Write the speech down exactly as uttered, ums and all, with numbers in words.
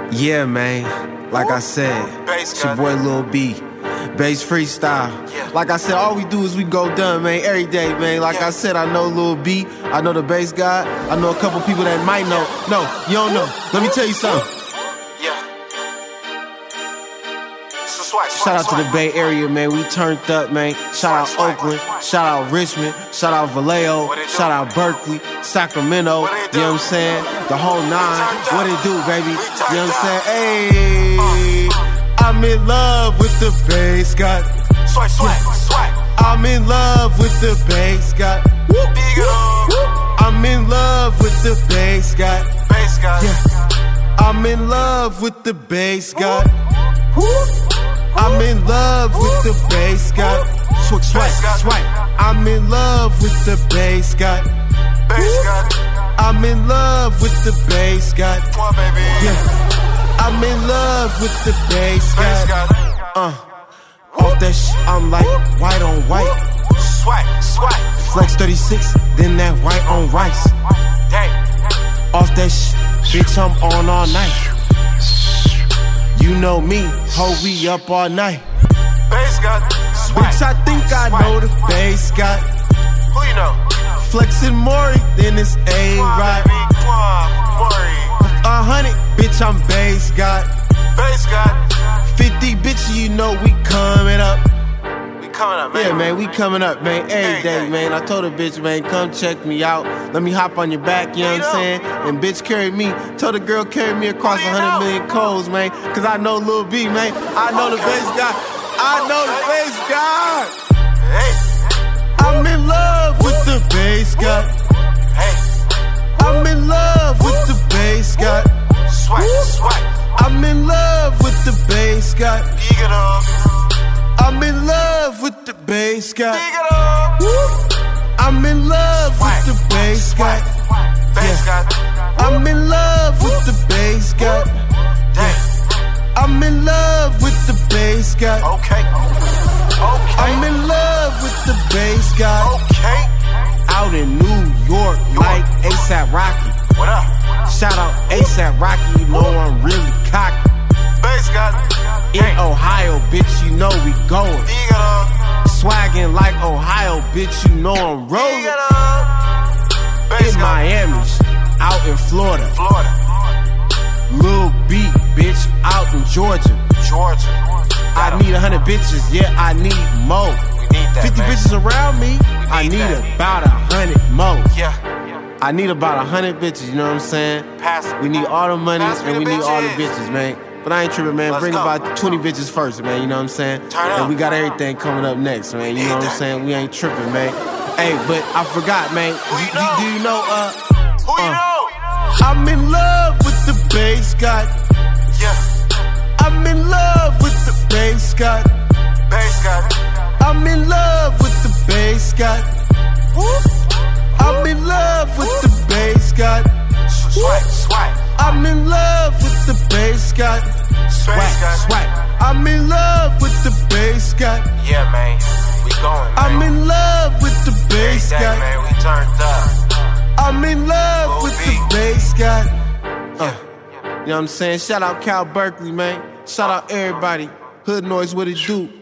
Yeah, man. Like I said, it's your boy Lil B. Bass freestyle. Like I said, all we do is we go done, man, every day, man. Like I said, I know Lil B. I know the bass guy. I know a couple people that might know. No, you don't know. Let me tell you something. Shout out to the Bay Area, man. We turned up, man. Shout out Oakland. Shout out Richmond. Shout out Vallejo. Shout out Berkeley. Sacramento. You know what I'm saying? The whole nine. What it do, baby? You know what I'm saying? Hey, I'm in love with the bass god. Swag, swag, swag. I'm in love with the bass god. I'm in love with the bass god. Bass god. Yeah. I'm in love with the bass god. I'm in love with the bass god. Swag, swag, swag. I'm in love with the bass god. Bass god. I'm in love with the bass god. Come on, baby. Yeah. I'm in love with the bass Bass god. god. Uh, off that shit, I'm like white on white. Swag, swag. Flex thirty-six, then that white on rice. Dang. Off that shit, bitch, I'm on all night. You know me, ho, we up all night. Bass god. Swag. Bitch, I think I know the bass god. Who you know? Flexin' Maury, then it's Come on, A-Rod. baby. Come on, Maury. A hundred, bitch, I'm bass god. Bass god. Fifty, bitch, you know we coming up. We coming up, man. Yeah, man, we coming up, man, every Every day, day. man. I told a bitch, man, come check me out. Let me hop on your back, you know what I'm saying? And bitch, carry me. Told the girl, carry me across a you hundred know? million codes, man. Cause I know Lil B, man. I know the Okay. bass guy. I know the bass guy. Hey, I'm in love with the bass guy. hey. I'm in love with the bass guy. Swag, swag. I'm in love with the bass guy. Dig it up. I'm in love with the bass guy. Dig it up. I'm in love with the bass guy. Bass god. I'm in love with the bass guy. Dang. I'm in love with the bass guy. Okay. I'm Okay. in love with the bass guy. Okay. Out in New York, like ASAP Rocky. What up? Shout out ASAP Rocky, you know I'm really cocky. Bass god. In Ohio, bitch, you know we going. Dig it up. Swaggin' like Ohio, bitch, you know I'm Dig rolling. it up. Bass In god. Miami, out in Florida. Florida. Lil B, bitch, out in Georgia. Georgia. I need a hundred bitches, yeah, I need more. We need that, Fifty man. bitches around me, I need need that. about a hundred more. Yeah. I need about a hundred bitches, you know what I'm saying? Pass it. We need all the money Pass me and we the need all the bitches. bitches, man. But I ain't tripping, man. Let's Bring go. about twenty bitches first, man, you know what I'm saying? Turn and up. we got everything coming up next, man, you need know what I'm that. saying? We ain't tripping, man. Hey, but I forgot, man. Who you Do- know? Do, you know, uh, Who you uh, know? I'm in love with the bass god. Yeah. I'm in love with the bass god. Bass god. I'm in love with the bass god. I'm in love with the bass god. Swag, swag. I'm in love with the bass god. Swag, Bass god. swag. I'm in love with the bass god. Yeah, man. We going, man. I'm in love with the bass Every day, god. man. We turned up. I'm in love Lil with B. the bass god. Uh, Yeah. you know what I'm saying? Shout out Cal Berkeley, man. Shout out everybody. Hood Noise, what it do?